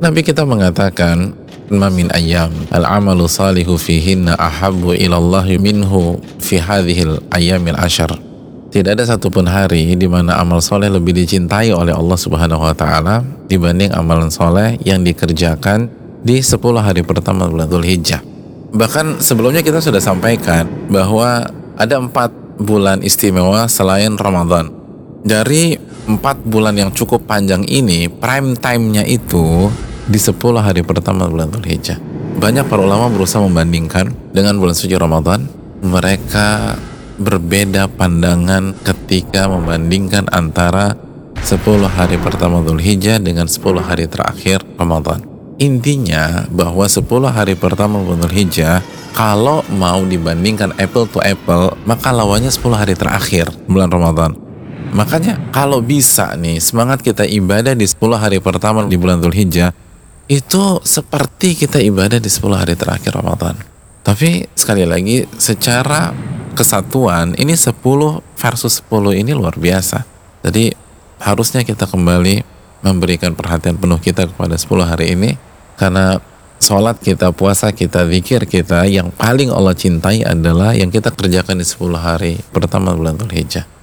Nabi kita mengatakan, ma min ayyam al-amalu salihu fihinna ahabbu ilallahi minhu fi hadhil ayyamil ashar. Tidak ada satupun hari di mana amal soleh lebih dicintai oleh Allah Subhanahu wa Ta'ala dibanding amalan soleh yang dikerjakan di 10 hari pertama bulan Dzulhijjah. Bahkan sebelumnya kita sudah sampaikan bahwa ada 4 bulan istimewa selain Ramadan. Dari 4 bulan yang cukup panjang ini, prime time-nya itu di 10 hari pertama bulan Dzulhijjah. Banyak para ulama berusaha membandingkan dengan bulan suci Ramadan. Mereka berbeda pandangan ketika membandingkan antara 10 hari pertama Dzulhijjah dengan 10 hari terakhir Ramadan. Intinya bahwa 10 hari pertama bulan Dzulhijjah kalau mau dibandingkan apple to apple, maka lawannya 10 hari terakhir bulan Ramadan. Makanya kalau bisa nih, semangat kita ibadah di 10 hari pertama di bulan Dzulhijjah itu seperti kita ibadah di 10 hari terakhir Ramadan. Tapi sekali lagi, secara kesatuan ini 10 versus 10 ini luar biasa. Jadi harusnya kita kembali memberikan perhatian penuh kita kepada 10 hari ini, karena sholat kita, puasa kita, zikir kita yang paling Allah cintai adalah yang kita kerjakan di 10 hari pertama bulan Dzulhijjah.